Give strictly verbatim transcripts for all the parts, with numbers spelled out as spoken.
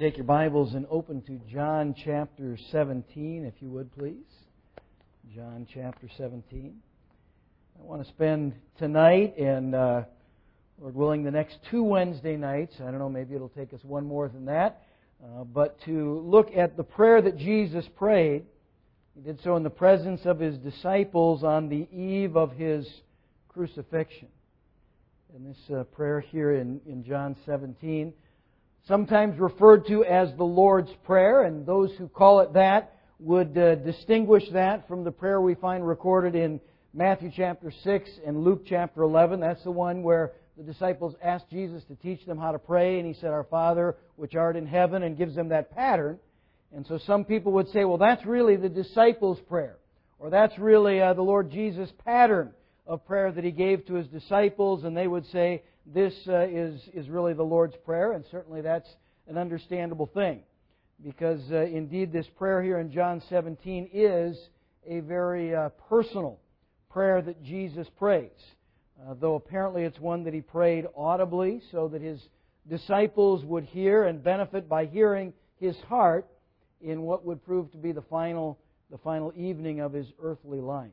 Take your Bibles and open to John chapter seventeen, if you would, please. John chapter seventeen. I want to spend tonight and, uh, Lord willing, the next two Wednesday nights, I don't know, maybe it'll take us one more than that, uh, but to look at the prayer that Jesus prayed. He did so in the presence of His disciples on the eve of His crucifixion. And this uh, prayer here in, in John seventeen, sometimes referred to as the Lord's Prayer, and those who call it that would uh, distinguish that from the prayer we find recorded in Matthew chapter six and Luke chapter eleven. That's the one where the disciples asked Jesus to teach them how to pray, and He said, "Our Father, which art in heaven," and gives them that pattern. And so some people would say, well, that's really the disciples' prayer, or that's really uh, the Lord Jesus' pattern of prayer that He gave to His disciples, and they would say, this uh, is, is really the Lord's Prayer, and certainly that's an understandable thing. Because uh, indeed this prayer here in John seventeen is a very uh, personal prayer that Jesus prays. Uh, though apparently it's one that He prayed audibly so that His disciples would hear and benefit by hearing His heart in what would prove to be the final, the final evening of His earthly life.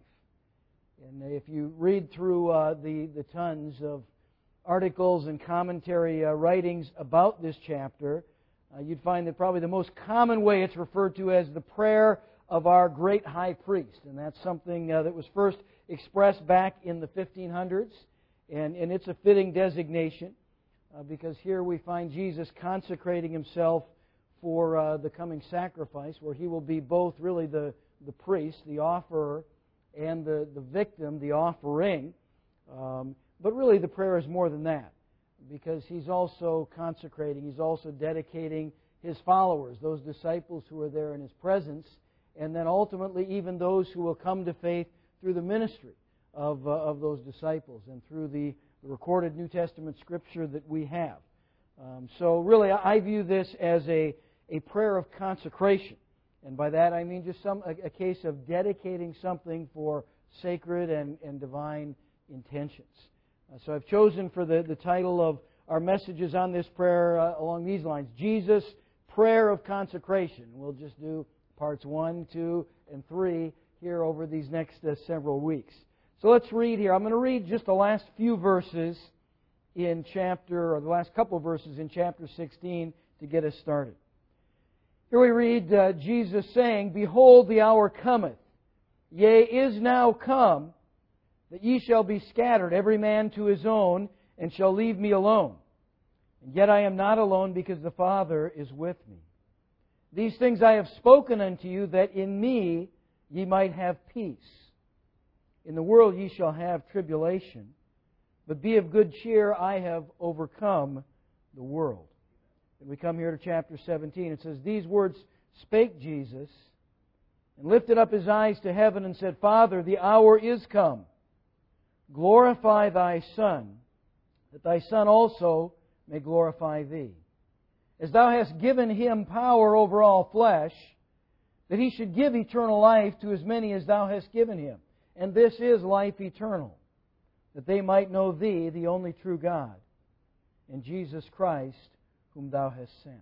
And if you read through uh, the, the tons of articles and commentary uh, writings about this chapter, uh, you'd find that probably the most common way it's referred to as the prayer of our great high priest. And that's something uh, that was first expressed back in the fifteen hundreds. And, and it's a fitting designation uh, because here we find Jesus consecrating Himself for uh, the coming sacrifice, where He will be both really the, the priest, the offerer, and the, the victim, the offering. Um, But really the prayer is more than that, because He's also consecrating, He's also dedicating His followers, those disciples who are there in His presence, and then ultimately even those who will come to faith through the ministry of, uh, of those disciples and through the, the recorded New Testament Scripture that we have. Um, so really I view this as a, a prayer of consecration. And by that I mean just some a, a case of dedicating something for sacred and, and divine intentions. Uh, so I've chosen for the, the title of our messages on this prayer uh, along these lines, Jesus' Prayer of Consecration. We'll just do parts one, two, and three here over these next uh, several weeks. So let's read here. I'm going to read just the last few verses in chapter, or the last couple of verses in chapter sixteen to get us started. Here we read uh, Jesus saying, "Behold, the hour cometh, yea, is now come, that ye shall be scattered, every man to his own, and shall leave me alone. And yet I am not alone, because the Father is with me. These things I have spoken unto you, that in me ye might have peace. In the world ye shall have tribulation, but be of good cheer, I have overcome the world." And we come here to chapter seventeen. It says, "These words spake Jesus, and lifted up His eyes to heaven, and said, Father, the hour is come. Glorify Thy Son, that Thy Son also may glorify Thee. As Thou hast given Him power over all flesh, that He should give eternal life to as many as Thou hast given Him. And this is life eternal, that they might know Thee, the only true God, and Jesus Christ, whom Thou hast sent.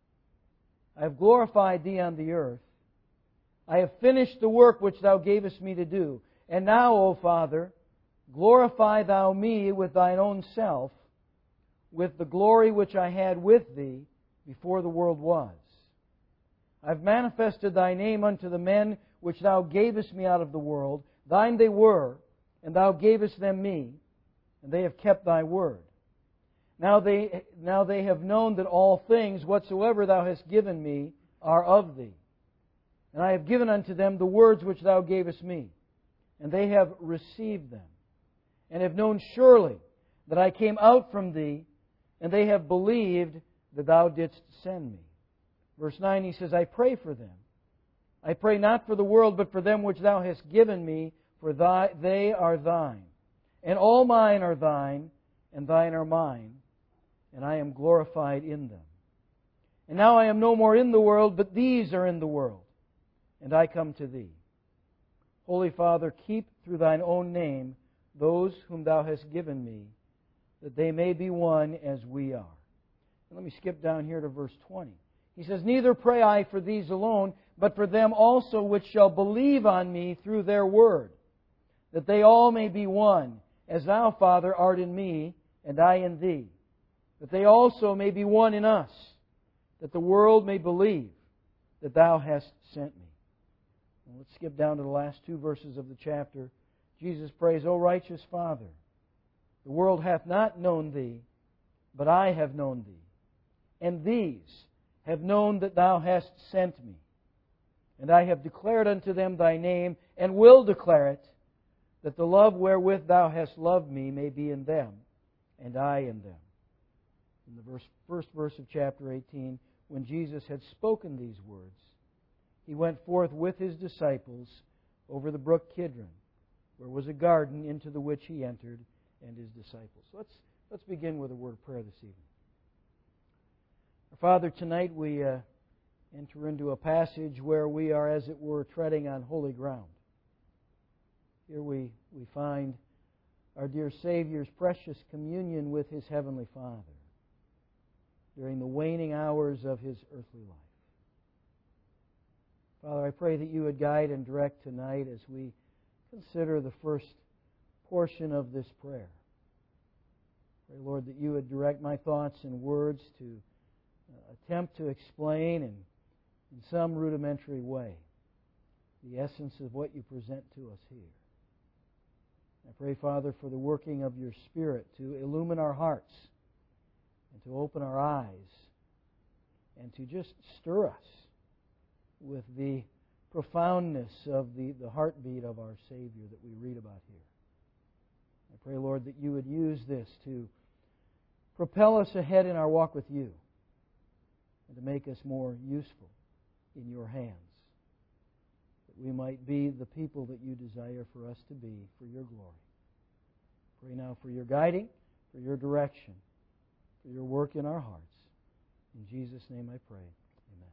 I have glorified Thee on the earth. I have finished the work which Thou gavest me to do. And now, O Father, glorify Thou me with Thine own self, with the glory which I had with Thee before the world was. I have manifested Thy name unto the men which Thou gavest me out of the world. Thine they were, and Thou gavest them me, and they have kept Thy word. Now they, now they have known that all things whatsoever Thou hast given me are of Thee. And I have given unto them the words which Thou gavest me, and they have received them, and have known surely that I came out from Thee, and they have believed that Thou didst send me." Verse nine, he says, "I pray for them. I pray not for the world, but for them which Thou hast given me, for thy, they are Thine. And all mine are Thine, and Thine are mine, and I am glorified in them. And now I am no more in the world, but these are in the world, and I come to Thee. Holy Father, keep through Thine own name those whom Thou hast given me, that they may be one as we are." And let me skip down here to verse twenty. He says, "Neither pray I for these alone, but for them also which shall believe on me through their word, that they all may be one, as Thou, Father, art in me, and I in Thee, that they also may be one in us, that the world may believe that Thou hast sent me." Well, let's skip down to the last two verses of the chapter. Jesus prays, "O righteous Father, the world hath not known Thee, but I have known Thee, and these have known that Thou hast sent me. And I have declared unto them Thy name, and will declare it, that the love wherewith Thou hast loved me may be in them, and I in them." In the verse, first verse of chapter eighteen, when Jesus had spoken these words, He went forth with His disciples over the brook Kidron, where was a garden, into the which He entered, and His disciples. So let's, let's begin with a word of prayer this evening. Our Father, tonight we uh, enter into a passage where we are, as it were, treading on holy ground. Here we, we find our dear Savior's precious communion with His Heavenly Father during the waning hours of His earthly life. Father, I pray that You would guide and direct tonight as we consider the first portion of this prayer. Pray, Lord, that You would direct my thoughts and words to uh, attempt to explain in, in some rudimentary way the essence of what You present to us here. I pray, Father, for the working of Your Spirit to illumine our hearts and to open our eyes and to just stir us with the profoundness of the, the heartbeat of our Savior that we read about here. I pray, Lord, that You would use this to propel us ahead in our walk with You and to make us more useful in Your hands, that we might be the people that You desire for us to be for Your glory. Pray now for Your guiding, for Your direction, for Your work in our hearts. In Jesus' name I pray. Amen.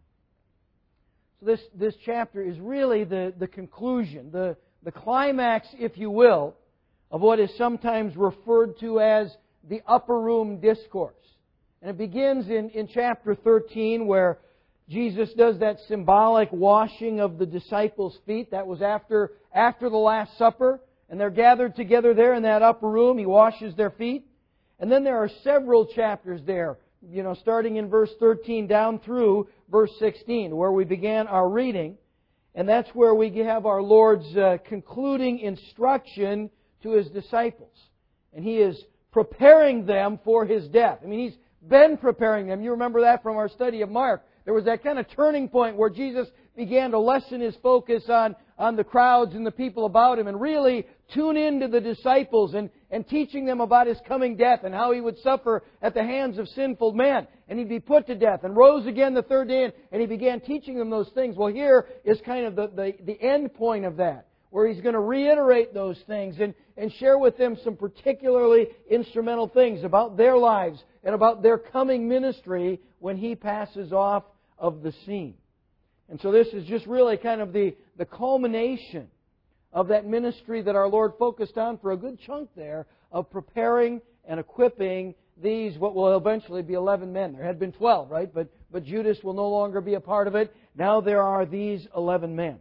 So this, this chapter is really the, the conclusion, the, the climax, if you will, of what is sometimes referred to as the upper room discourse. And it begins in, in chapter thirteen, where Jesus does that symbolic washing of the disciples' feet. That was after, after the Last Supper. And they're gathered together there in that upper room. He washes their feet. And then there are several chapters there, you know, starting in verse thirteen down through verse sixteen, where we began our reading. And that's where we have our Lord's uh, concluding instruction to His disciples. And He is preparing them for His death. I mean, He's been preparing them. You remember that from our study of Mark. There was that kind of turning point where Jesus began to lessen His focus on, on the crowds and the people about Him and really tune into the disciples and, and teaching them about His coming death and how He would suffer at the hands of sinful men. And He'd be put to death and rose again the third day, and, and He began teaching them those things. Well, here is kind of the, the, the end point of that, where He's going to reiterate those things and, and share with them some particularly instrumental things about their lives and about their coming ministry when He passes off of the scene. And so this is just really kind of the, the culmination of that ministry that our Lord focused on for a good chunk there of preparing and equipping these, what will eventually be eleven men. There had been twelve, right? But, but Judas will no longer be a part of it. Now there are these eleven men.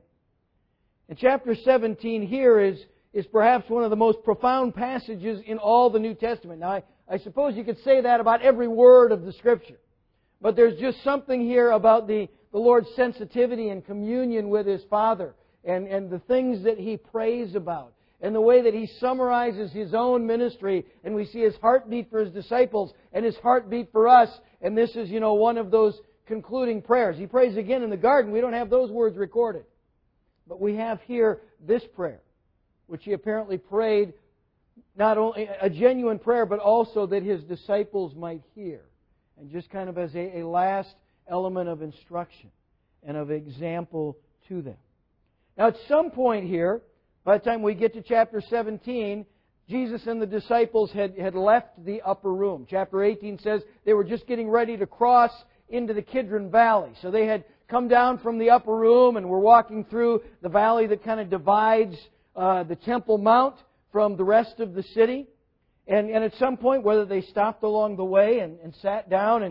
And chapter seventeen here is, is perhaps one of the most profound passages in all the New Testament. Now, I, I suppose you could say that about every word of the Scripture. But there's just something here about the, the Lord's sensitivity and communion with His Father and, and the things that He prays about and the way that He summarizes His own ministry. And we see His heartbeat for His disciples and His heartbeat for us. And this is, you know, one of those concluding prayers. He prays again in the garden. We don't have those words recorded. But we have here this prayer, which He apparently prayed, not only a genuine prayer, but also that His disciples might hear. And just kind of as a, a last element of instruction and of example to them. Now at some point here, by the time we get to chapter seventeen, Jesus and the disciples had, had left the upper room. Chapter eighteen says they were just getting ready to cross into the Kidron Valley. So they had come down from the upper room and were walking through the valley that kind of divides uh, the Temple Mount from the rest of the city. And, and at some point, whether they stopped along the way and, and sat down and,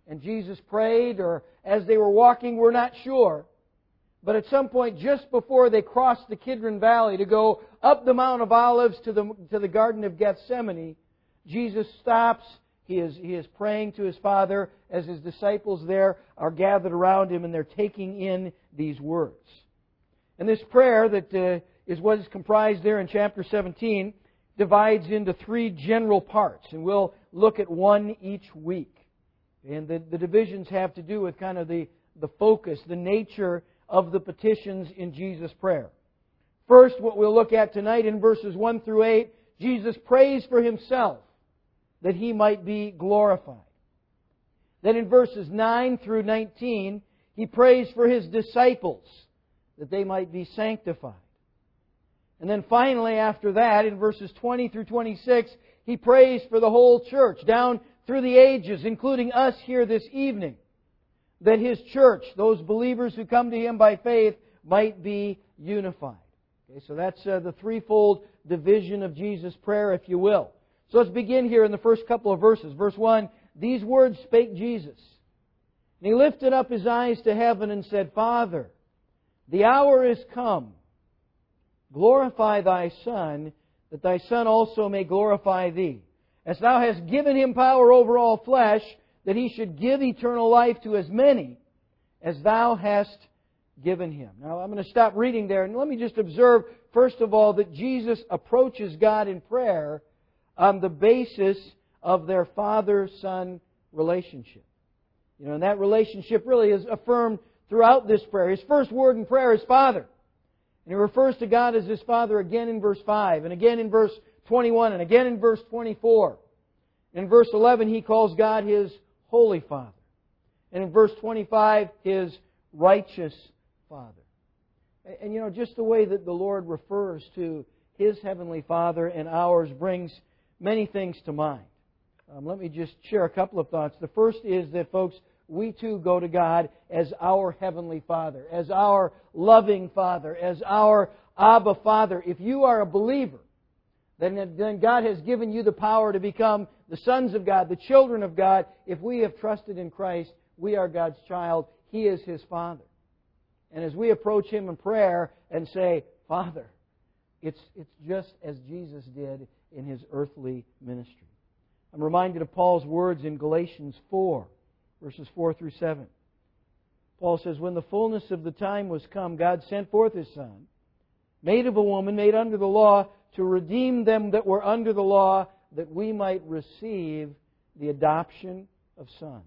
and Jesus prayed, or as they were walking, we're not sure. But at some point, just before they crossed the Kidron Valley to go up the Mount of Olives to the, to the Garden of Gethsemane, Jesus stops. He is, he is praying to His Father as His disciples there are gathered around Him, and they're taking in these words. And this prayer that uh, is what is comprised there in chapter seventeen divides into three general parts, and we'll look at one each week. And the, the divisions have to do with kind of the, the focus, the nature of the petitions in Jesus' prayer. First, what we'll look at tonight in verses one through eight, Jesus prays for Himself that He might be glorified. Then in verses nine through nineteen, He prays for His disciples that they might be sanctified. And then finally, after that, in verses twenty through twenty-six, He prays for the whole church, down through the ages, including us here this evening, that His church, those believers who come to Him by faith, might be unified. Okay, so that's uh, the threefold division of Jesus' prayer, if you will. So let's begin here in the first couple of verses. Verse one, these words spake Jesus. And He lifted up His eyes to heaven and said, Father, the hour is come. Glorify Thy Son, that Thy Son also may glorify Thee. As Thou hast given Him power over all flesh, that He should give eternal life to as many as Thou hast given Him. Now I'm going to stop reading there, and let me just observe, first of all, that Jesus approaches God in prayer on the basis of their father-son relationship. You know, and that relationship really is affirmed throughout this prayer. His first word in prayer is Father. And He refers to God as His Father again in verse five, and again in verse twenty-one, and again in verse twenty-four. In verse eleven, He calls God His Holy Father. And in verse twenty-five, His Righteous Father. And you know, just the way that the Lord refers to His Heavenly Father and ours brings many things to mind. Um, let me just share a couple of thoughts. The first is that, folks, we too go to God as our Heavenly Father, as our loving Father, as our Abba Father. If you are a believer, then, then God has given you the power to become the sons of God, the children of God. If we have trusted in Christ, we are God's child. He is His Father. And as we approach Him in prayer and say, Father, it's, it's just as Jesus did in His earthly ministry. I'm reminded of Paul's words in Galatians four, verses four through seven. Paul says, when the fullness of the time was come, God sent forth His Son, made of a woman, made under the law, to redeem them that were under the law, that we might receive the adoption of sons.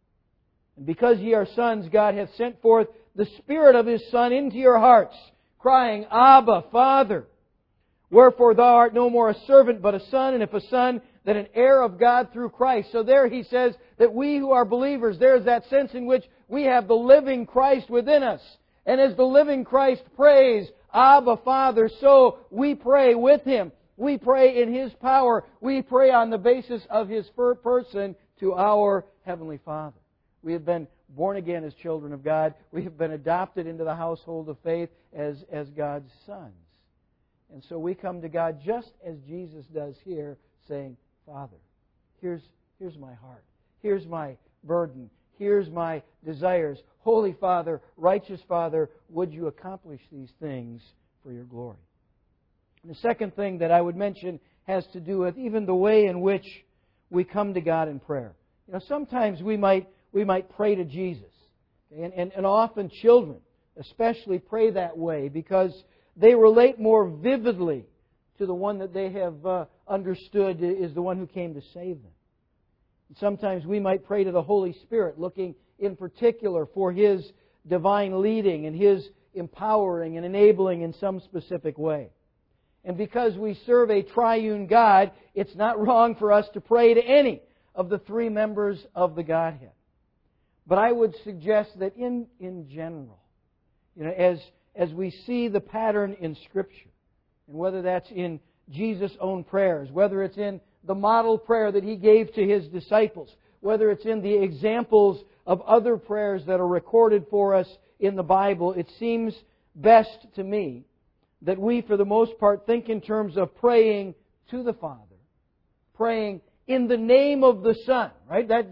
And because ye are sons, God hath sent forth the Spirit of His Son into your hearts, crying, Abba, Father. Wherefore thou art no more a servant, but a son, and if a son, then an heir of God through Christ. So there he says that we who are believers, there's that sense in which we have the living Christ within us. And as the living Christ prays, Abba, Father, so we pray with Him. We pray in His power. We pray on the basis of His person to our Heavenly Father. We have been born again as children of God. We have been adopted into the household of faith as, as God's sons. And so we come to God just as Jesus does here, saying, Father, here's, here's my heart. Here's my burden. Here's my desires. Holy Father, righteous Father, would You accomplish these things for Your glory? And the second thing that I would mention has to do with even the way in which we come to God in prayer. You know, sometimes we might we might pray to Jesus. And, and, and often children especially pray that way because they relate more vividly to the one that they have uh, understood is the one who came to save them. And sometimes we might pray to the Holy Spirit, looking in particular for His divine leading and His empowering and enabling in some specific way. And because we serve a triune God, it's not wrong for us to pray to any of the three members of the Godhead. But I would suggest that in, in general, you know, as, as we see the pattern in Scripture, and whether that's in Jesus' own prayers, whether it's in the model prayer that He gave to His disciples, whether it's in the examples of other prayers that are recorded for us in the Bible, it seems best to me that we, for the most part, think in terms of praying to the Father, praying in the name of the Son, right? That, that's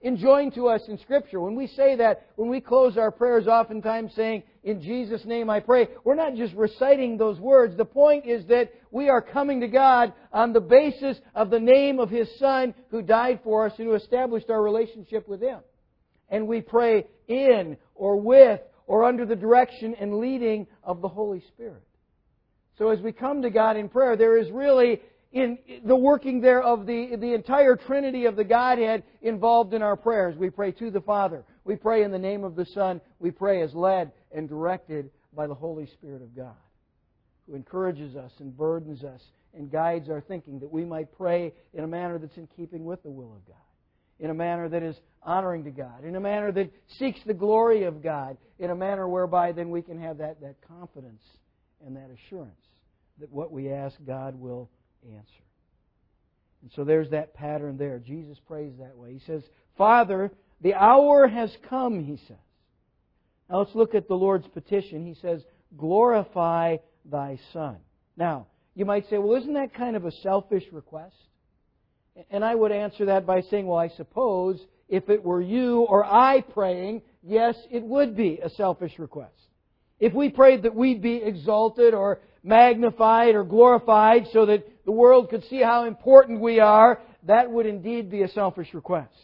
enjoined to us in Scripture. When we say that, when we close our prayers oftentimes saying, "In Jesus' name I pray," we're not just reciting those words. The point is that we are coming to God on the basis of the name of His Son who died for us and who established our relationship with Him. And we pray in or with or under the direction and leading of the Holy Spirit. So as we come to God in prayer, there is really in the working there of the, the entire Trinity of the Godhead involved in our prayers. We pray to the Father. We pray in the name of the Son. We pray as led and directed by the Holy Spirit of God, who encourages us and burdens us and guides our thinking that we might pray in a manner that's in keeping with the will of God, in a manner that is honoring to God, in a manner that seeks the glory of God, in a manner whereby then we can have that, that confidence and that assurance that what we ask God will answer. And so there's that pattern there. Jesus prays that way. He says, "Father, the hour has come," He says. Now let's look at the Lord's petition. He says, "Glorify Thy Son." Now, you might say, well, isn't that kind of a selfish request? And I would answer that by saying, well, I suppose if it were you or I praying, yes, it would be a selfish request. If we prayed that we'd be exalted or magnified or glorified so that the world could see how important we are, that would indeed be a selfish request.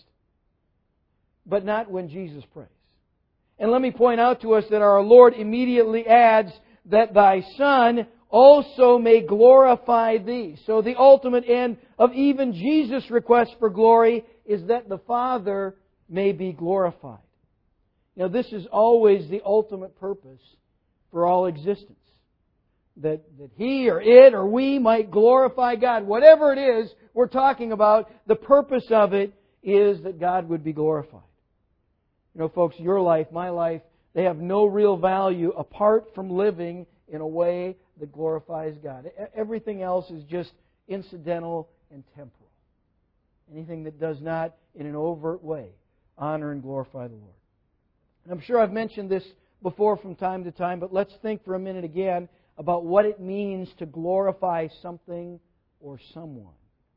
But not when Jesus prays. And let me point out to us that our Lord immediately adds that Thy Son also may glorify Thee. So the ultimate end of even Jesus' request for glory is that the Father may be glorified. Now this is always the ultimate purpose for all existence. That, that He or it or we might glorify God. Whatever it is we're talking about, the purpose of it is that God would be glorified. You know, folks, your life, my life, they have no real value apart from living in a way that glorifies God. Everything else is just incidental and temporal. Anything that does not, in an overt way, honor and glorify the Lord. And I'm sure I've mentioned this before from time to time, but let's think for a minute again about what it means to glorify something or someone.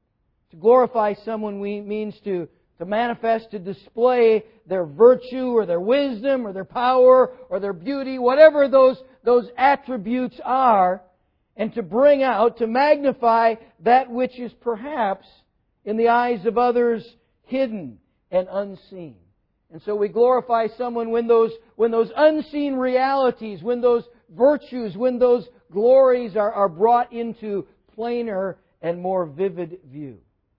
To glorify someone means to, to manifest, to display their virtue or their wisdom or their power or their beauty, whatever those, those attributes are, and to bring out, to magnify that which is perhaps in the eyes of others hidden and unseen. And so we glorify someone when those, when those unseen realities, when those virtues, when those glories are, are brought into plainer and more vivid view.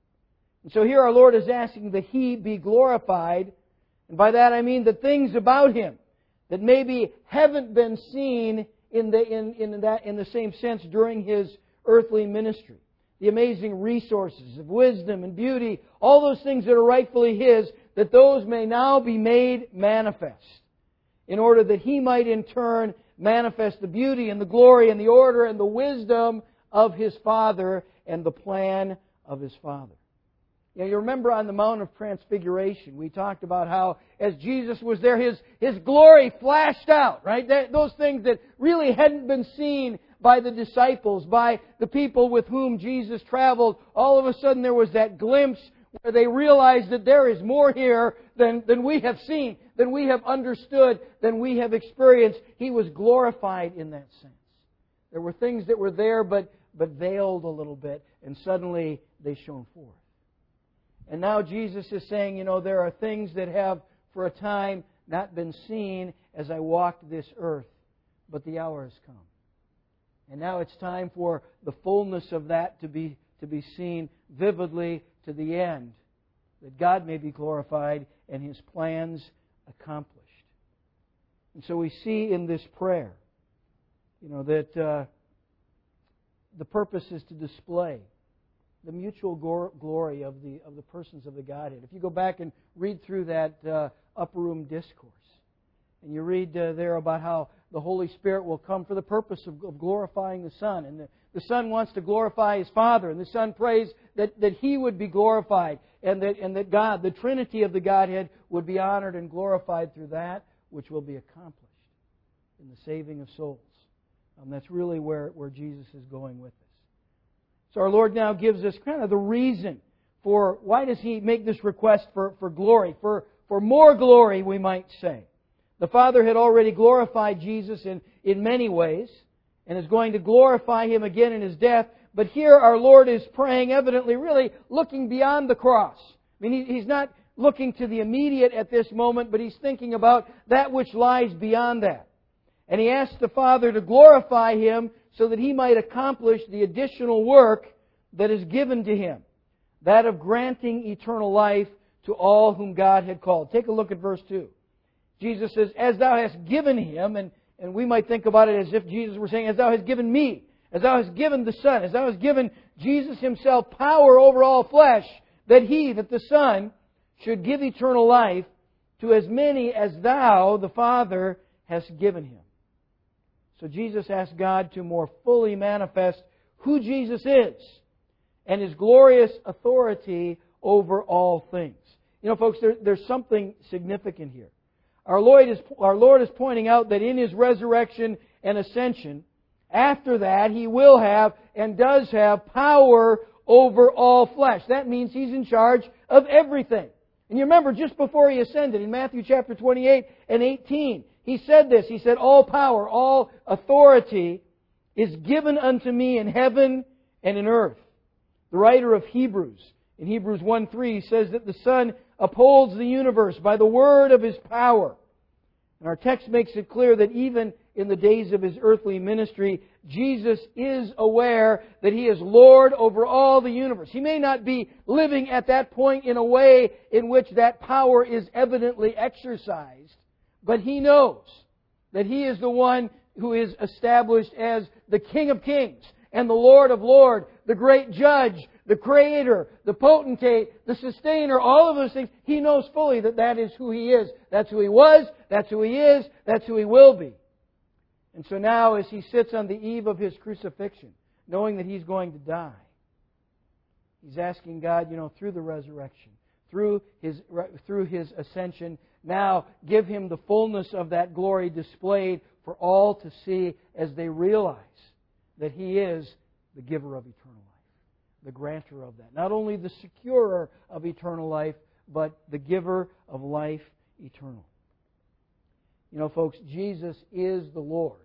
And so here our Lord is asking that He be glorified. And by that I mean the things about Him that maybe haven't been seen in the, in, in, that, in the same sense during His earthly ministry. The amazing resources of wisdom and beauty, all those things that are rightfully His, that those may now be made manifest, in order that He might in turn manifest the beauty and the glory and the order and the wisdom of His Father and the plan of His Father. You know, you remember on the Mount of Transfiguration, we talked about how as Jesus was there, His, His glory flashed out, right? That, those things that really hadn't been seen by the disciples, by the people with whom Jesus traveled. All of a sudden there was that glimpse where they realized that there is more here than, than we have seen, than we have understood, than we have experienced. He was glorified in that sense. There were things that were there but, but veiled a little bit, and suddenly they shone forth. And now Jesus is saying, you know, there are things that have for a time not been seen as I walked this earth, but the hour has come. And now it's time for the fullness of that to be, to be seen vividly to the end, that God may be glorified and His plans accomplished. And so we see in this prayer, you know, that uh, the purpose is to display the mutual glory of the of the persons of the Godhead. If you go back and read through that uh, upper room discourse, and you read uh, there about how the Holy Spirit will come for the purpose of, of glorifying the Son, and the, the Son wants to glorify His Father, and the Son prays that, that He would be glorified, and that and that God, the Trinity of the Godhead, would be honored and glorified through that which will be accomplished in the saving of souls. Um, that's really where, where Jesus is going with this. So our Lord now gives us kind of the reason for, why does He make this request for, for glory? For, for more glory, we might say. The Father had already glorified Jesus in, in many ways, and is going to glorify Him again in His death. But here our Lord is praying, evidently, really looking beyond the cross. I mean, He, He's not looking to the immediate at this moment, but He's thinking about that which lies beyond that. And He asks the Father to glorify Him so that He might accomplish the additional work that is given to Him, that of granting eternal life to all whom God had called. Take a look at verse two. Jesus says, as Thou hast given Him, and, and we might think about it as if Jesus were saying, as Thou hast given me, as Thou hast given the Son, as Thou hast given Jesus Himself power over all flesh, that He, that the Son, should give eternal life to as many as Thou, the Father, hast given Him. So Jesus asked God to more fully manifest who Jesus is and His glorious authority over all things. You know, folks, there, there's something significant here. Our Lord, is, our Lord is pointing out that in His resurrection and ascension, after that, He will have and does have power over all flesh. That means He's in charge of everything. And you remember, just before He ascended, in Matthew chapter twenty-eight and eighteen, He said this. He said, all power, all authority is given unto me in heaven and in earth. The writer of Hebrews, in Hebrews one three, says that the Son upholds the universe by the word of His power. And our text makes it clear that even in the days of His earthly ministry, Jesus is aware that He is Lord over all the universe. He may not be living at that point in a way in which that power is evidently exercised, but He knows that He is the one who is established as the King of Kings and the Lord of Lords, the great Judge, the Creator, the Potentate, the Sustainer, all of those things. He knows fully that that is who He is. That's who He was, that's who He is, that's who He will be. And so now, as He sits on the eve of His crucifixion, knowing that He's going to die, He's asking God, you know, through the resurrection, through His, through His ascension, now give Him the fullness of that glory displayed for all to see as they realize that He is the giver of eternal life, the grantor of that. Not only the securer of eternal life, but the giver of life eternal. You know, folks, Jesus is the Lord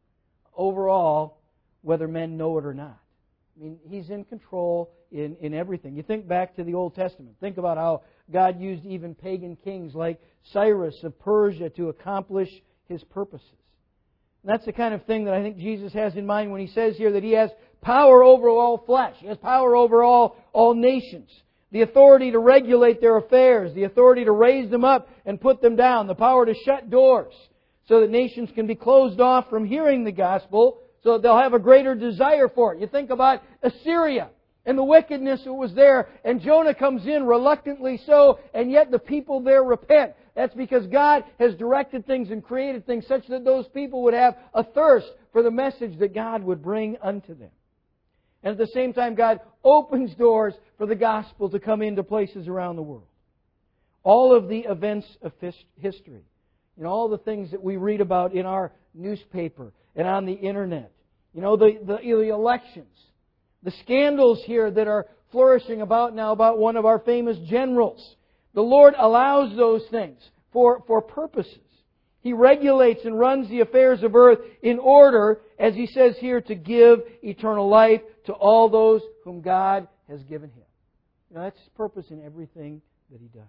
overall, whether men know it or not. I mean, He's in control in, in everything. You think back to the Old Testament. Think about how God used even pagan kings like Cyrus of Persia to accomplish His purposes. And that's the kind of thing that I think Jesus has in mind when He says here that He has power over all flesh. He has power over all, all nations. The authority to regulate their affairs. The authority to raise them up and put them down. The power to shut doors so that nations can be closed off from hearing the gospel so that they'll have a greater desire for it. You think about Assyria and the wickedness that was there, and Jonah comes in reluctantly so, and yet the people there repent. That's because God has directed things and created things such that those people would have a thirst for the message that God would bring unto them. And at the same time, God opens doors for the gospel to come into places around the world. All of the events of history, you know, all the things that we read about in our newspaper and on the internet, you know, the, the, the elections, the scandals here that are flourishing about now about one of our famous generals. The Lord allows those things for, for purposes. He regulates and runs the affairs of earth in order, as He says here, to give eternal life to all those whom God has given Him. You know, that's His purpose in everything that He does.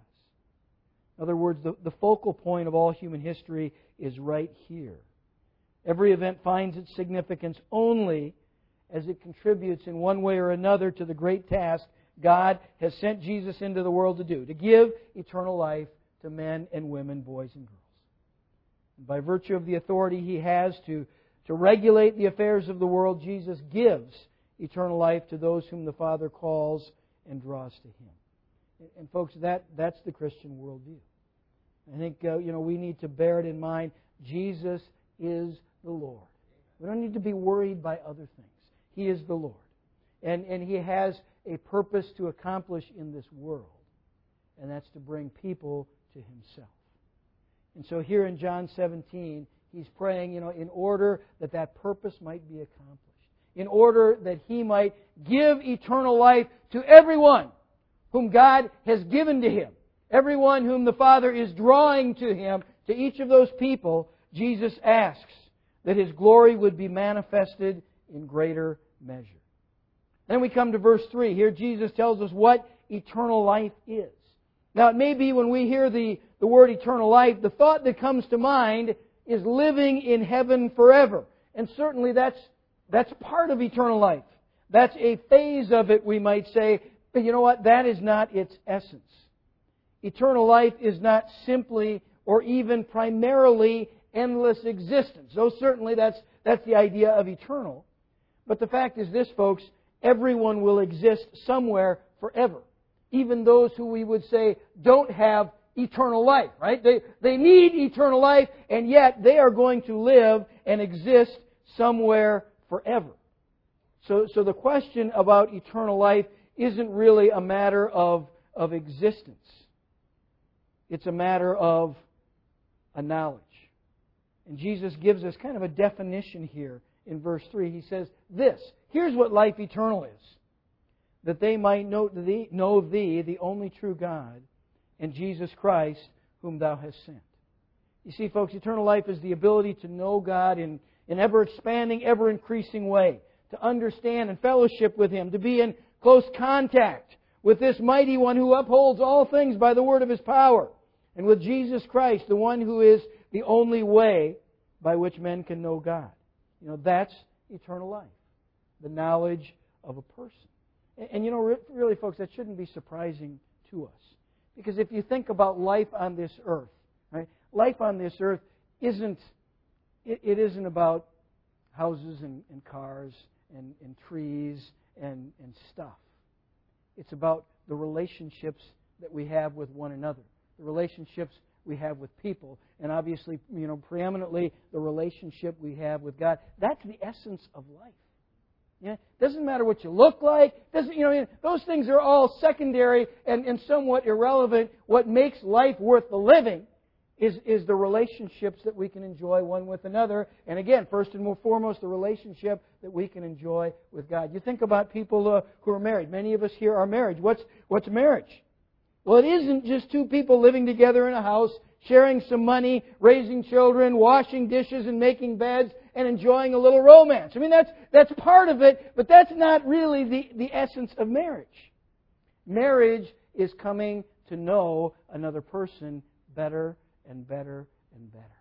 In other words, the, the focal point of all human history is right here. Every event finds its significance only as it contributes in one way or another to the great task God has sent Jesus into the world to do, to give eternal life to men and women, boys and girls. And by virtue of the authority He has to, to regulate the affairs of the world, Jesus gives eternal life to those whom the Father calls and draws to Him. And, and folks, that, that's the Christian worldview. I think uh, you know we need to bear it in mind. Jesus is the Lord. We don't need to be worried by other things. He is the Lord. And, and He has a purpose to accomplish in this world. And that's to bring people to Himself. And so here in John seventeen, He's praying, you know, in order that that purpose might be accomplished. In order that He might give eternal life to everyone whom God has given to Him. Everyone whom the Father is drawing to Him, to each of those people, Jesus asks that His glory would be manifested in greater measure. Then we come to verse three. Here Jesus tells us what eternal life is. Now it may be when we hear the, the word eternal life, the thought that comes to mind is living in heaven forever. And certainly that's, that's part of eternal life. That's a phase of it, we might say. But you know what? That is not its essence. Eternal life is not simply or even primarily endless existence. Though certainly that's, that's the idea of eternal. But the fact is this, folks, everyone will exist somewhere forever. Even those who we would say don't have eternal life, right? They, they need eternal life, and yet they are going to live and exist somewhere forever. So, so the question about eternal life isn't really a matter of, of existence. It's a matter of a knowledge. And Jesus gives us kind of a definition here in verse three. He says this, here's what life eternal is. That they might know thee, know thee, the only true God, and Jesus Christ, whom thou hast sent. You see, folks, eternal life is the ability to know God in an ever-expanding, ever-increasing way, to understand and fellowship with Him, to be in close contact with this mighty one who upholds all things by the word of His power, and with Jesus Christ, the one who is the only way by which men can know God. You know, that's eternal life, the knowledge of a person. And you know, really, folks, that shouldn't be surprising to us. Because if you think about life on this earth, right? Life on this earth isn't, it, it isn't about houses and, and cars and, and trees and, and stuff. It's about the relationships that we have with one another, the relationships we have with people, and obviously, you know, preeminently the relationship we have with God. That's the essence of life. Yeah? Doesn't matter what you look like. Doesn't you know? Those things are all secondary and, and somewhat irrelevant. What makes life worth the living is, is the relationships that we can enjoy one with another. And again, first and foremost, the relationship that we can enjoy with God. You think about people uh, who are married. Many of us here are married. What's what's marriage? Well, it isn't just two people living together in a house, sharing some money, raising children, washing dishes and making beds, and enjoying a little romance. I mean, that's that's part of it, but that's not really the, the essence of marriage. Marriage is coming to know another person better and better and better.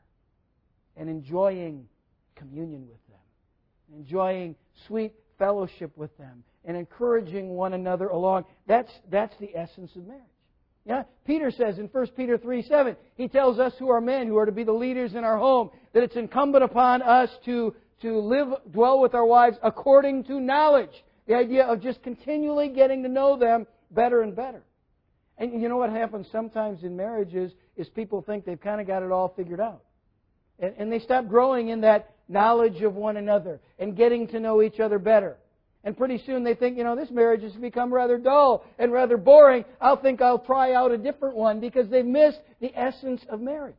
And enjoying communion with them. Enjoying sweet fellowship with them. And encouraging one another along. That's, that's the essence of marriage. Yeah, Peter says in First Peter three seven, he tells us who are men, who are to be the leaders in our home, that it's incumbent upon us to, to live, dwell with our wives according to knowledge. The idea of just continually getting to know them better and better. And you know what happens sometimes in marriages is people think they've kind of got it all figured out. And, and they stop growing in that knowledge of one another and getting to know each other better. And pretty soon they think, you know, this marriage has become rather dull and rather boring. I'll think I'll try out a different one because they've missed the essence of marriage.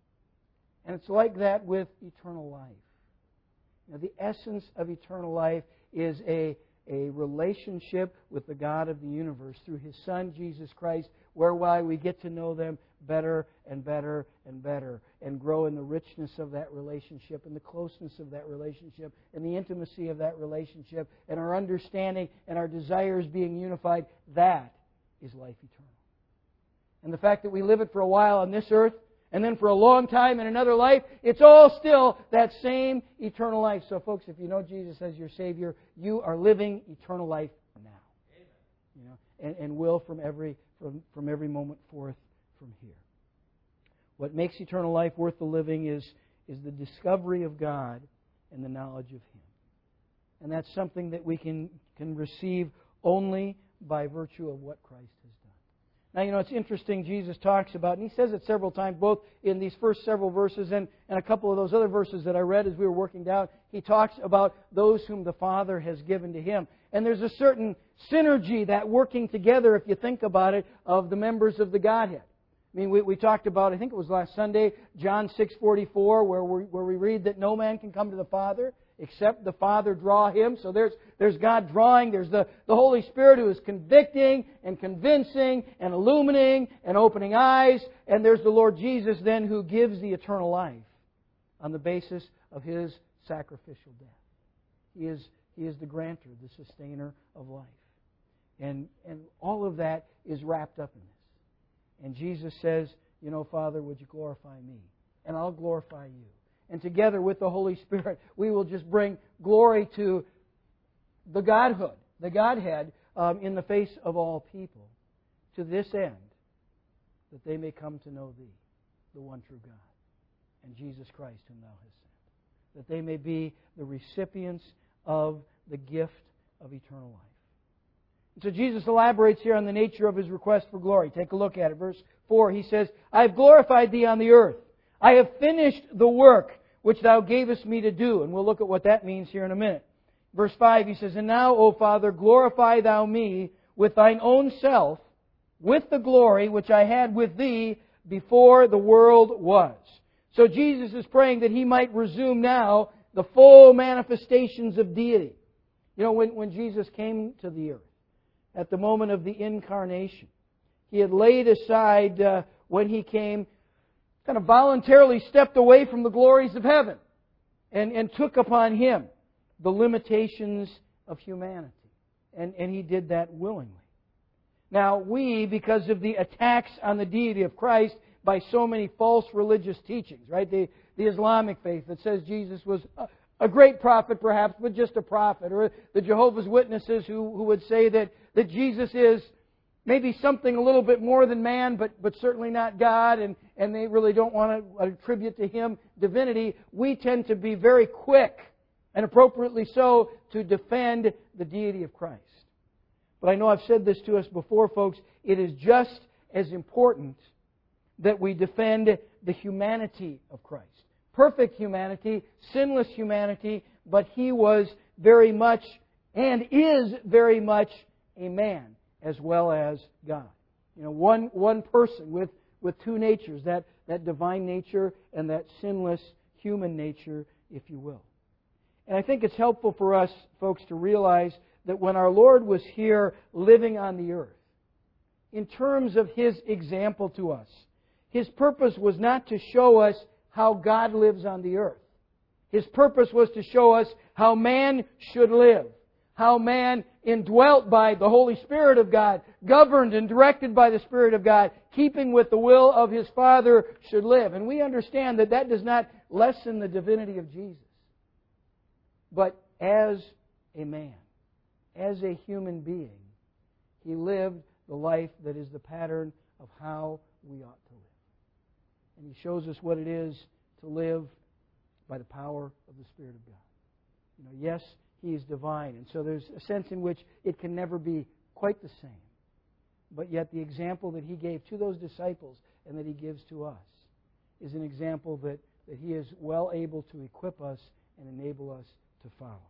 And it's like that with eternal life. You know, the essence of eternal life is a, a relationship with the God of the universe through His Son, Jesus Christ, whereby we get to know them better and better and better and grow in the richness of that relationship and the closeness of that relationship and the intimacy of that relationship and our understanding and our desires being unified. That is life eternal. And the fact that we live it for a while on this earth and then for a long time in another life, it's all still that same eternal life. So folks, if you know Jesus as your Savior, you are living eternal life now. You know, and, and will from every from, from every moment forth from here. What makes eternal life worth the living is, is the discovery of God and the knowledge of Him. And that's something that we can, can receive only by virtue of what Christ has done. Now, you know, it's interesting, Jesus talks about, and He says it several times, both in these first several verses and, and a couple of those other verses that I read as we were working down. He talks about those whom the Father has given to Him. And there's a certain synergy, that working together, if you think about it, of the members of the Godhead. I mean, we, we talked about, I think it was last Sunday, John six forty-four, where we, where we read that no man can come to the Father except the Father draw him. So there's there's God drawing. There's the, the Holy Spirit who is convicting and convincing and illuminating and opening eyes. And there's the Lord Jesus then who gives the eternal life on the basis of His sacrificial death. He is, he is the grantor, the sustainer of life. And, and all of that is wrapped up in this. And Jesus says, you know, Father, would you glorify me? And I'll glorify you. And together with the Holy Spirit, we will just bring glory to the Godhood, the Godhead, um, in the face of all people, to this end, that they may come to know Thee, the one true God, and Jesus Christ, whom Thou hast sent. That they may be the recipients of the gift of eternal life. So Jesus elaborates here on the nature of His request for glory. Take a look at it. Verse four, He says, I have glorified Thee on the earth. I have finished the work which Thou gavest me to do. And we'll look at what that means here in a minute. Verse five, He says, And now, O Father, glorify Thou me with Thine own self, with the glory which I had with Thee before the world was. So Jesus is praying that He might resume now the full manifestations of deity. You know, when, when Jesus came to the earth, at the moment of the incarnation, He had laid aside, uh, when He came, kind of voluntarily stepped away from the glories of heaven and, and took upon Him the limitations of humanity. And, and He did that willingly. Now, we, because of the attacks on the deity of Christ by so many false religious teachings, right? The, the Islamic faith that says Jesus was a, a great prophet perhaps, but just a prophet. Or the Jehovah's Witnesses who, who would say that, that Jesus is maybe something a little bit more than man, but, but certainly not God, and, and they really don't want to attribute to Him divinity. We tend to be very quick, and appropriately so, to defend the deity of Christ. But I know I've said this to us before, folks. It is just as important that we defend the humanity of Christ. Perfect humanity, sinless humanity, but He was very much, and is very much, a man as well as God. You know, one one person with, with two natures, that, that divine nature and that sinless human nature, if you will. And I think it's helpful for us, folks, to realize that when our Lord was here living on the earth, in terms of His example to us, His purpose was not to show us how God lives on the earth. His purpose was to show us how man should live. How man, indwelt by the Holy Spirit of God, governed and directed by the Spirit of God, keeping with the will of His Father, should live. And we understand that that does not lessen the divinity of Jesus. But as a man, as a human being, He lived the life that is the pattern of how we ought to live. And He shows us what it is to live by the power of the Spirit of God. You know, yes, He is divine, and so there's a sense in which it can never be quite the same. But yet the example that He gave to those disciples and that He gives to us is an example that, that He is well able to equip us and enable us to follow.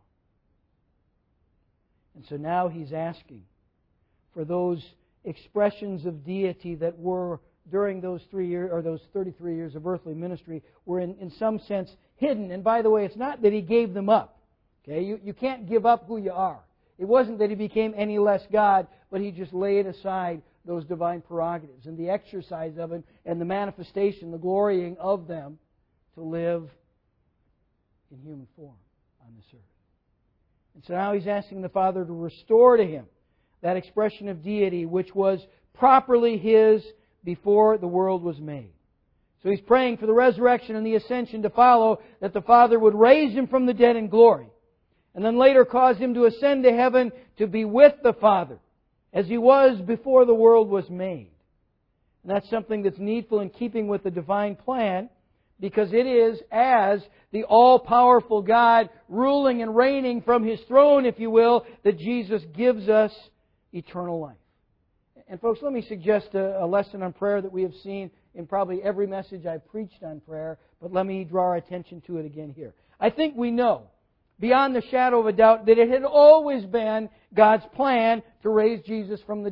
And so now He's asking for those expressions of deity that were during those three years or those thirty-three years of earthly ministry were in, in some sense hidden. And by the way, it's not that He gave them up. Okay, you, you can't give up who you are. It wasn't that He became any less God, but He just laid aside those divine prerogatives and the exercise of it and the manifestation, the glorying of them to live in human form on this earth. And so now He's asking the Father to restore to Him that expression of deity which was properly His before the world was made. So He's praying for the resurrection and the ascension to follow, that the Father would raise Him from the dead in glory, and then later cause Him to ascend to heaven to be with the Father, as He was before the world was made. And that's something that's needful in keeping with the divine plan, because it is as the all-powerful God ruling and reigning from His throne, if you will, that Jesus gives us eternal life. And folks, let me suggest a, a lesson on prayer that we have seen in probably every message I've preached on prayer, but let me draw our attention to it again here. I think we know, beyond the shadow of a doubt, that it had always been God's plan to raise Jesus from the dead.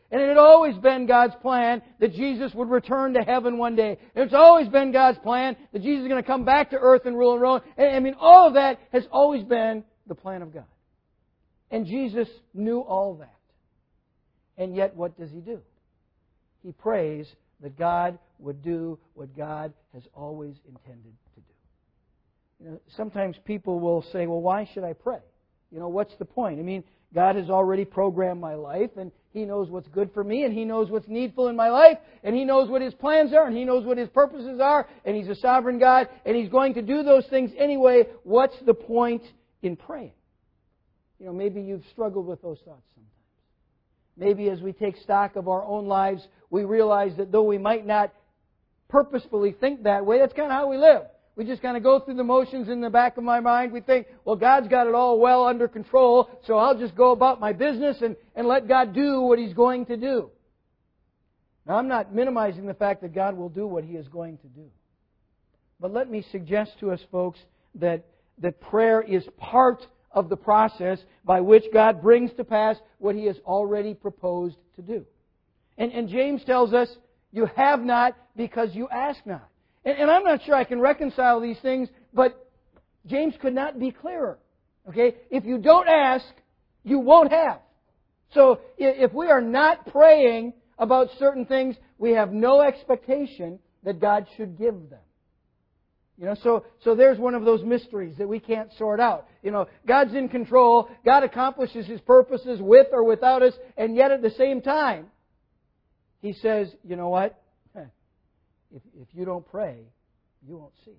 And it had always been God's plan that Jesus would return to heaven one day. And it's always been God's plan that Jesus is going to come back to earth and rule and reign. And I mean, all of that has always been the plan of God. And Jesus knew all that. And yet, what does He do? He prays that God would do what God has always intended to do. You know, sometimes people will say, well, why should I pray? You know, what's the point? I mean, God has already programmed my life, and He knows what's good for me, and He knows what's needful in my life, and He knows what His plans are, and He knows what His purposes are, and He's a sovereign God, and He's going to do those things anyway. What's the point in praying? You know, maybe you've struggled with those thoughts sometimes. Maybe as we take stock of our own lives, we realize that though we might not purposefully think that way, that's kind of how we live. We just kind of go through the motions in the back of my mind. We think, well, God's got it all well under control, so I'll just go about my business and, and let God do what He's going to do. Now, I'm not minimizing the fact that God will do what He is going to do. But let me suggest to us, folks, that, that prayer is part of the process by which God brings to pass what He has already proposed to do. And, and James tells us, you have not because you ask not. And, and I'm not sure I can reconcile these things, but James could not be clearer. Okay? If you don't ask, you won't have. So if we are not praying about certain things, we have no expectation that God should give them. You know, so, so there's one of those mysteries that we can't sort out. You know, God's in control. God accomplishes His purposes with or without us. And yet at the same time, He says, you know what? If, if you don't pray, you won't see it.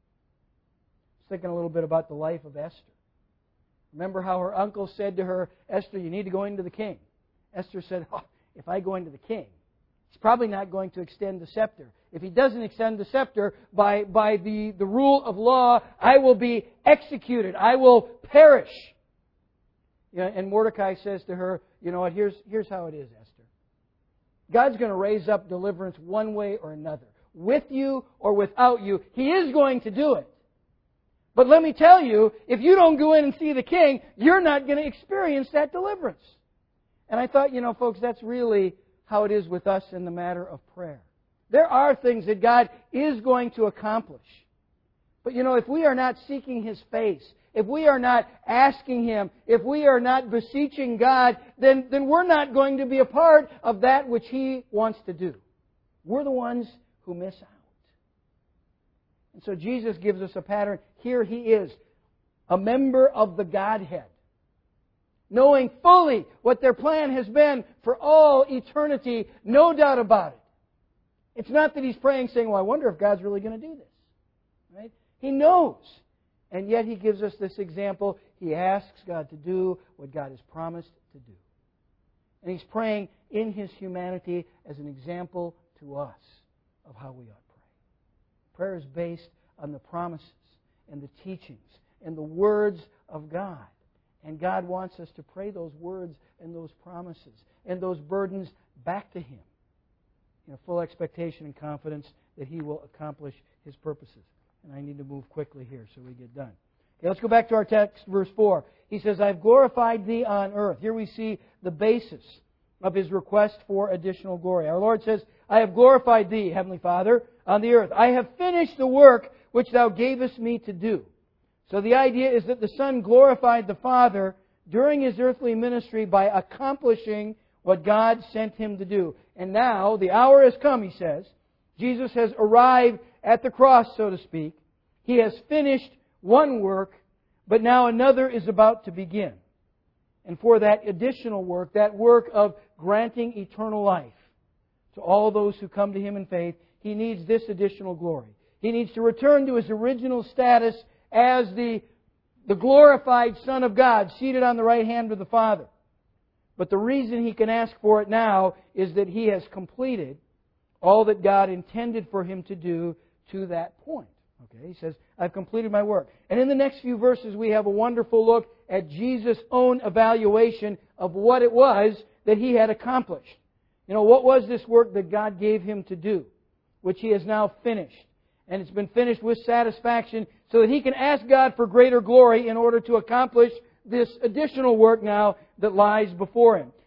I was thinking a little bit about the life of Esther. Remember how her uncle said to her, Esther, you need to go into the king. Esther said, oh, if I go into the king, he's probably not going to extend the scepter. If he doesn't extend the scepter, by, by the, the rule of law, I will be executed. I will perish. You know, and Mordecai says to her, you know what, here's, here's how it is, Esther. God's going to raise up deliverance one way or another. With you or without you, He is going to do it. But let me tell you, if you don't go in and see the king, you're not going to experience that deliverance. And I thought, you know, folks, that's really how it is with us in the matter of prayer. There are things that God is going to accomplish. But, you know, if we are not seeking His face, if we are not asking Him, if we are not beseeching God, then, then we're not going to be a part of that which He wants to do. We're the ones who miss out. And so Jesus gives us a pattern. Here He is, a member of the Godhead, knowing fully what their plan has been for all eternity, no doubt about it. It's not that He's praying saying, well, I wonder if God's really going to do this. Right? He knows. And yet He gives us this example. He asks God to do what God has promised to do. And He's praying in His humanity as an example to us of how we ought to pray. Prayer is based on the promises and the teachings and the words of God. And God wants us to pray those words and those promises and those burdens back to Him in a full expectation and confidence that He will accomplish His purposes. And I need to move quickly here so we get done. Okay, let's go back to our text, verse four. He says, I've glorified Thee on earth. Here we see the basis of His request for additional glory. Our Lord says, I have glorified Thee, Heavenly Father, on the earth. I have finished the work which Thou gavest me to do. So the idea is that the Son glorified the Father during His earthly ministry by accomplishing what God sent Him to do. And now, the hour has come, He says. Jesus has arrived at the cross, so to speak. He has finished one work, but now another is about to begin. And for that additional work, that work of granting eternal life to all those who come to Him in faith, He needs this additional glory. He needs to return to His original status as the, the glorified Son of God, seated on the right hand of the Father. But the reason He can ask for it now is that He has completed all that God intended for Him to do to that point. Okay, He says, I've completed my work. And in the next few verses, we have a wonderful look at Jesus' own evaluation of what it was that He had accomplished. You know, what was this work that God gave Him to do, which He has now finished? And it's been finished with satisfaction so that He can ask God for greater glory in order to accomplish this additional work now that lies before Him.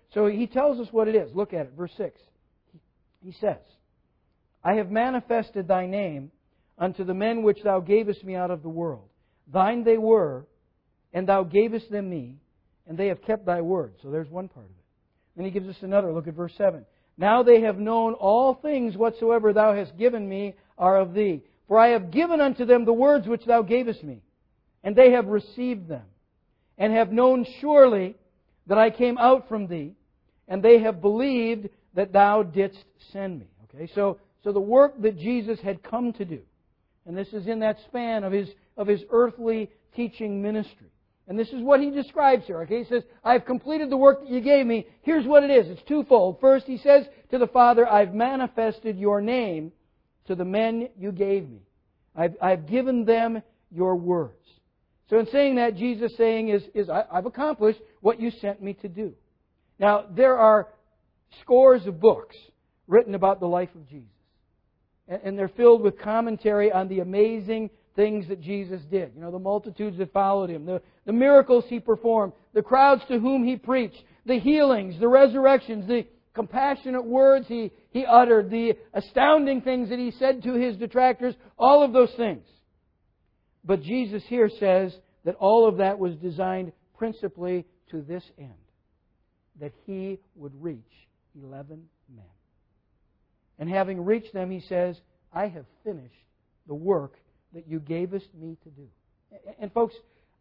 so he tells us what it is. Look at it, verse six. He says, I have manifested thy name unto the men which thou gavest me out of the world. Thine they were, and thou gavest them me, and they have kept thy word. So there's one part of it. Then he gives us another. Look at verse seven. Now they have known all things whatsoever thou hast given me are of thee. For I have given unto them the words which thou gavest me, and they have received them, and have known surely that I came out from thee, and they have believed that thou didst send me. Okay, so so the work that Jesus had come to do, and this is in that span of his of his earthly teaching ministry. And this is what he describes here. Okay, he says, I've completed the work that you gave me. Here's what it is. It's twofold. First, he says to the Father, I've manifested your name to the men you gave me. I've, I've given them your words. So in saying that, Jesus saying is, is I've accomplished what you sent me to do. Now, there are scores of books written about the life of Jesus. And, and they're filled with commentary on the amazing things that Jesus did. You know, the multitudes that followed Him, the, the miracles He performed, the crowds to whom He preached, the healings, the resurrections, the compassionate words He, he uttered, the astounding things that He said to His detractors, all of those things. But Jesus here says that all of that was designed principally to this end, that He would reach eleven men. And having reached them, He says, I have finished the work that you gavest me to do. And folks,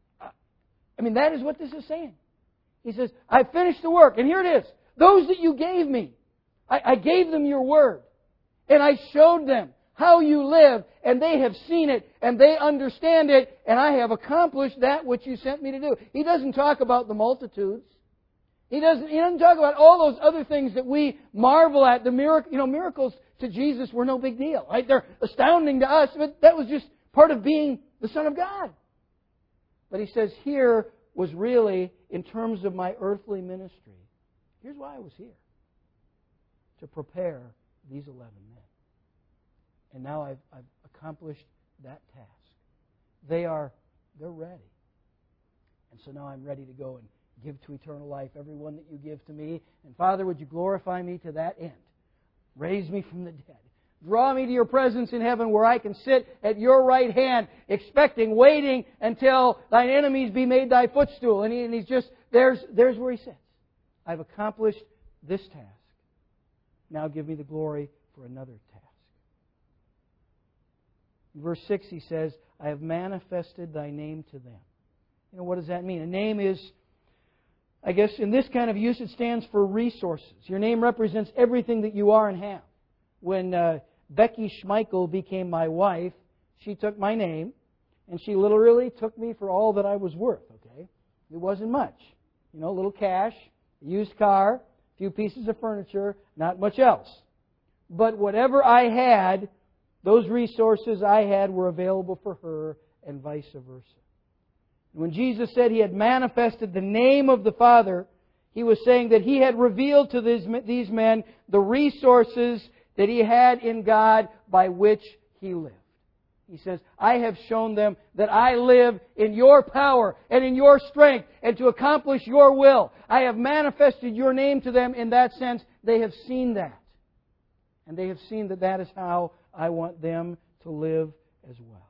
I mean, that is what this is saying. He says, I finished the work, and here it is. Those that you gave me, I, I gave them your word, and I showed them how you live, and they have seen it, and they understand it, and I have accomplished that which you sent me to do. He doesn't talk about the multitudes. He doesn't, he doesn't talk about all those other things that we marvel at. The miracle, you know, miracles to Jesus were no big deal, right? They're astounding to us, but that was just part of being the Son of God. But he says here was really, in terms of my earthly ministry, here's why I was here. To prepare these eleven men. And now I've, I've accomplished that task. They are, they're ready. And so now I'm ready to go and give to eternal life everyone that you give to me. And Father, would you glorify me to that end? Raise me from the dead. Draw me to your presence in heaven where I can sit at your right hand, expecting, waiting until thine enemies be made thy footstool. And, he, and he's just, there's, there's where he sits. I've accomplished this task. Now give me the glory for another task. In verse six he says, I have manifested thy name to them. You know, what does that mean? A name is, I guess in this kind of use, it stands for resources. Your name represents everything that you are and have. When uh, Becky Schmeichel became my wife, she took my name, and she literally took me for all that I was worth, okay? It wasn't much. You know, a little cash, a used car, a few pieces of furniture, not much else. But whatever I had, those resources I had were available for her, and vice versa. When Jesus said He had manifested the name of the Father, He was saying that He had revealed to these, these men the resources that He had in God by which He lived. He says, I have shown them that I live in your power and in your strength and to accomplish your will. I have manifested your name to them in that sense. They have seen that. And they have seen that that is how I want them to live as well.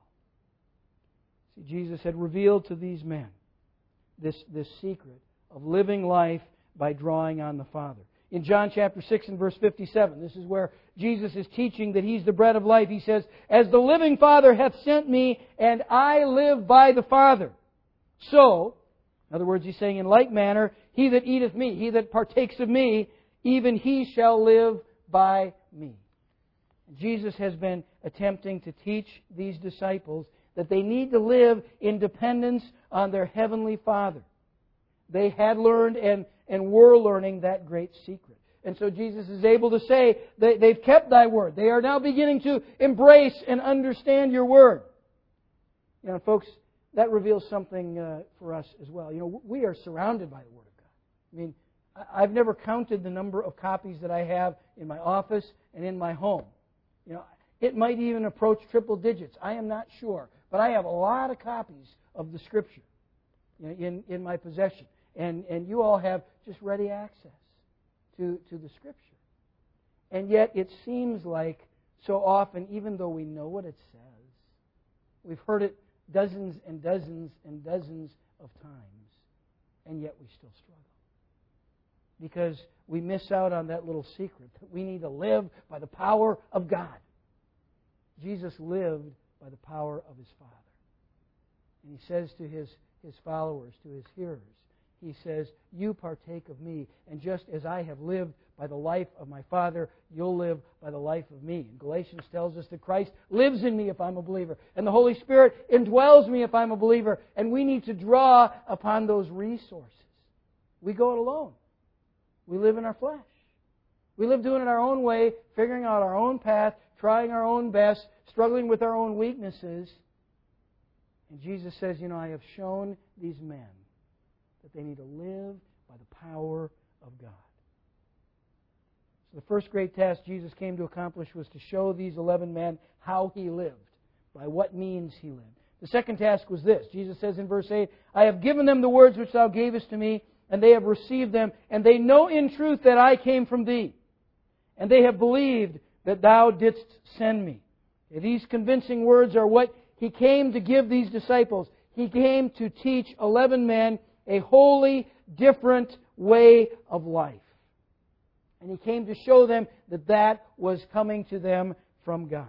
See, Jesus had revealed to these men this, this secret of living life by drawing on the Father. In John chapter six and verse fifty-seven, this is where Jesus is teaching that He's the bread of life. He says, as the living Father hath sent me, and I live by the Father. So, in other words, He's saying, in like manner, he that eateth me, he that partakes of me, even he shall live by me. Jesus has been attempting to teach these disciples that they need to live in dependence on their Heavenly Father. They had learned and, and were learning that great secret. And so Jesus is able to say, they, they've kept thy word. They are now beginning to embrace and understand your word. You know, folks, that reveals something uh, for us as well. You know, we are surrounded by the Word of God. I mean, I've never counted the number of copies that I have in my office and in my home. You know, it might even approach triple digits. I am not sure. But I have a lot of copies of the Scripture in, in my possession. And, and you all have just ready access. to, to the Scripture. And yet it seems like so often, even though we know what it says, we've heard it dozens and dozens and dozens of times, and yet we still struggle. Because we miss out on that little secret that we need to live by the power of God. Jesus lived by the power of His Father. And He says to His, his followers, to His hearers, He says, you partake of me, and just as I have lived by the life of my Father, you'll live by the life of me. And Galatians tells us that Christ lives in me if I'm a believer, and the Holy Spirit indwells me if I'm a believer, and we need to draw upon those resources. We go it alone. We live in our flesh. We live doing it our own way, figuring out our own path, trying our own best, struggling with our own weaknesses. And Jesus says, you know, I have shown these men that they need to live by the power of God. So the first great task Jesus came to accomplish was to show these eleven men how He lived, by what means He lived. The second task was this. Jesus says in verse eight, I have given them the words which Thou gavest to me, and they have received them, and they know in truth that I came from Thee. And they have believed that Thou didst send me. These convincing words are what He came to give these disciples. He came to teach eleven men a wholly different way of life. And He came to show them that that was coming to them from God.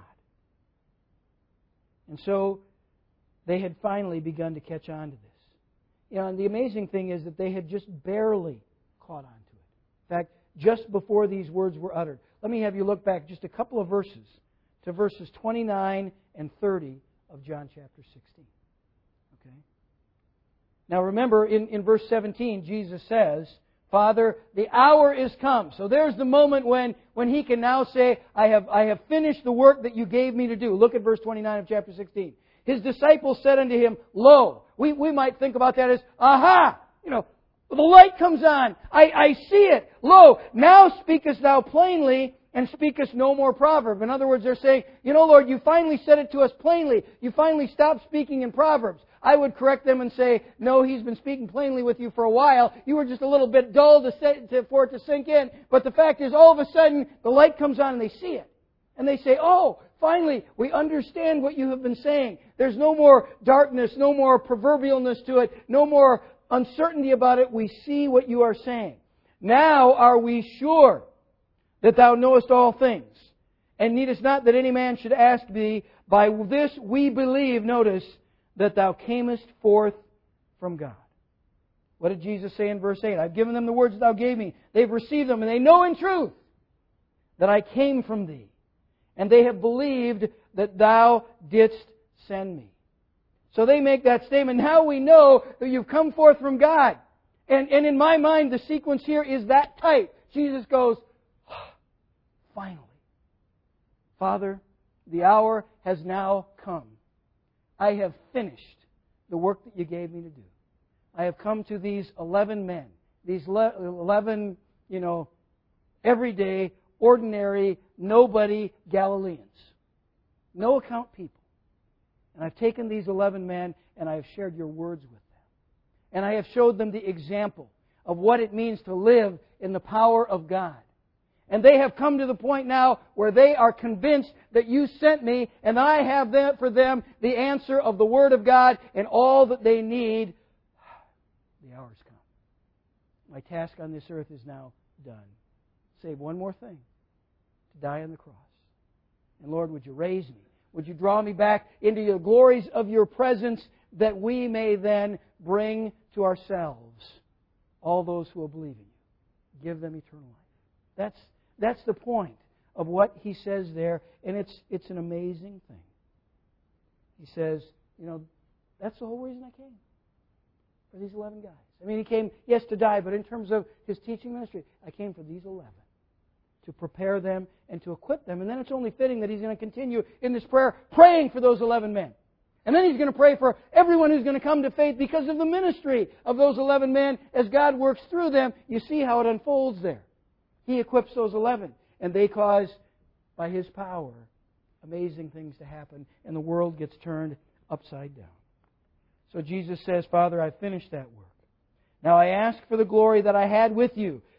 And so they had finally begun to catch on to this. You know, and the amazing thing is that they had just barely caught on to it. In fact, just before these words were uttered. Let me have you look back just a couple of verses to verses twenty-nine and thirty of John chapter sixteen. Okay? Now remember, in, in verse seventeen, Jesus says, Father, the hour is come. So there's the moment when, when He can now say, I have, I have finished the work that you gave me to do. Look at verse twenty-nine of chapter sixteen. His disciples said unto Him, Lo, we, we might think about that as, aha, you know, the light comes on. I, I see it. Lo, now speakest Thou plainly, and speakest no more proverb. In other words, they're saying, you know, Lord, you finally said it to us plainly. You finally stopped speaking in proverbs. I would correct them and say, no, He's been speaking plainly with you for a while. You were just a little bit dull to say, to, for it to sink in. But the fact is, all of a sudden, the light comes on and they see it. And they say, oh, finally, we understand what you have been saying. There's no more darkness, no more proverbialness to it, no more uncertainty about it. We see what you are saying. Now are we sure that Thou knowest all things, and needest not that any man should ask Thee. By this we believe, notice, that Thou camest forth from God. What did Jesus say in verse eight? I've given them the words that Thou gave me. They've received them, and they know in truth that I came from Thee. And they have believed that Thou didst send me. So they make that statement. Now we know that you've come forth from God. And, and in my mind, the sequence here is that tight. Jesus goes, finally, Father, the hour has now come. I have finished the work that you gave me to do. I have come to these eleven men, these eleven, you know, everyday, ordinary, nobody Galileans. No account people. And I've taken these eleven men and I have shared your words with them. And I have showed them the example of what it means to live in the power of God. And they have come to the point now where they are convinced that you sent me, and I have them, for them the answer of the Word of God and all that they need. The hour's come. My task on this earth is now done. Save one more thing. To die on the cross. And Lord, would you raise me? Would you draw me back into the glories of your presence, that we may then bring to ourselves all those who will believe in you. Give them eternal life. That's That's the point of what He says there, and it's it's an amazing thing. He says, you know, that's the whole reason I came. For these eleven guys. I mean, He came, yes, to die, but in terms of His teaching ministry, I came for these eleven. To prepare them and to equip them. And then it's only fitting that He's going to continue in this prayer, praying for those eleven men. And then He's going to pray for everyone who's going to come to faith because of the ministry of those eleven men as God works through them. You see how it unfolds there. He equips those eleven, and they cause, by His power, amazing things to happen, and the world gets turned upside down. So Jesus says, Father, I've finished that work. Now I ask for the glory that I had with you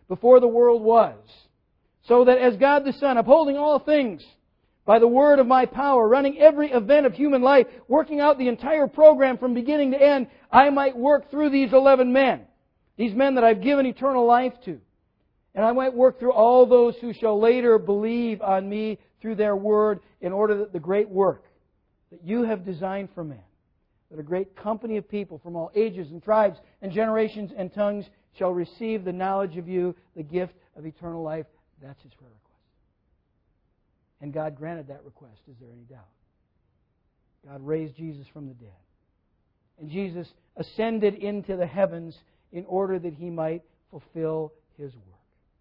before the world was, so that as God the Son, upholding all things by the word of my power, running every event of human life, working out the entire program from beginning to end, I might work through these eleven men, these men that I've given eternal life to. And I might work through all those who shall later believe on me through their word, in order that the great work that you have designed for man, that a great company of people from all ages and tribes and generations and tongues shall receive the knowledge of you, the gift of eternal life. That's His prayer request. And God granted that request. Is there any doubt? God raised Jesus from the dead. And Jesus ascended into the heavens in order that He might fulfill His work.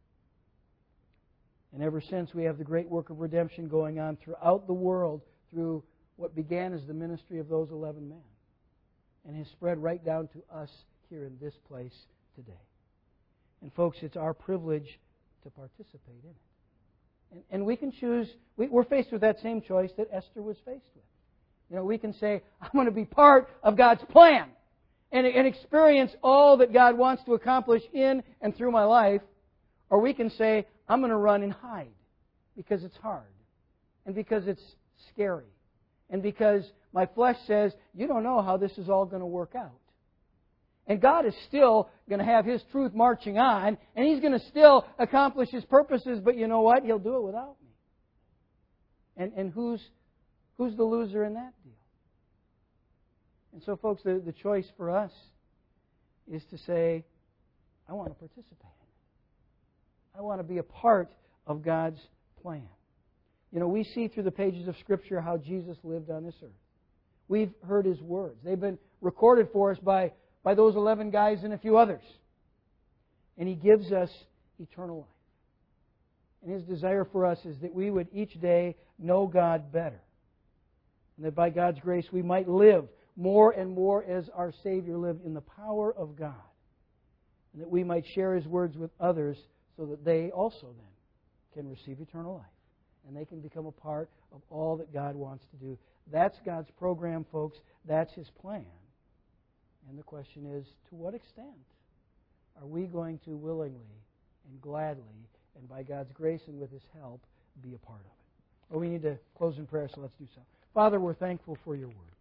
And ever since, we have the great work of redemption going on throughout the world through what began as the ministry of those eleven men, and has spread right down to us here in this place today. And folks, it's our privilege to participate in it. And, and we can choose, we, we're faced with that same choice that Esther was faced with. You know, we can say, I'm going to be part of God's plan and, and experience all that God wants to accomplish in and through my life. Or we can say, I'm going to run and hide because it's hard and because it's scary and because my flesh says, you don't know how this is all going to work out. And God is still going to have His truth marching on, and He's going to still accomplish His purposes, but you know what? He'll do it without me. And, and who's, who's the loser in that deal? And so, folks, the, the choice for us is to say, I want to participate. I want to be a part of God's plan. You know, we see through the pages of Scripture how Jesus lived on this earth. We've heard His words. They've been recorded for us by, by those eleven guys and a few others. And He gives us eternal life. And His desire for us is that we would each day know God better. And that by God's grace we might live more and more as our Savior lived in the power of God. And that we might share His words with others so that they also then can receive eternal life. And they can become a part of all that God wants to do. That's God's program, folks. That's His plan. And the question is, to what extent are we going to willingly and gladly, and by God's grace and with His help, be a part of it? Well, we need to close in prayer, so let's do so. Father, we're thankful for Your Word.